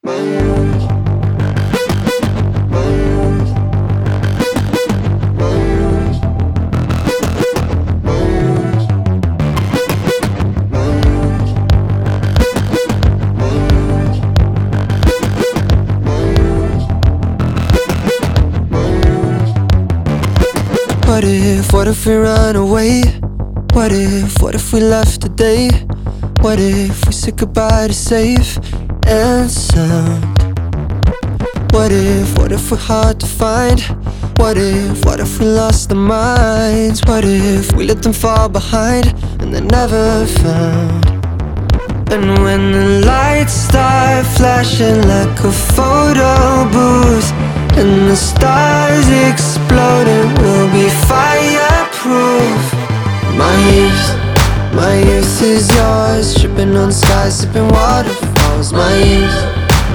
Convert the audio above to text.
What if we run away? What if we left today? What if we said goodbye to safe and sound? What if we're hard to find? What if we lost our minds? What if we let them fall behind and they're never found? And when the lights start flashing like a photo booth and the stars exploding, we'll be fireproof. My youth is yours, tripping on skies, sipping waterfalls. My youth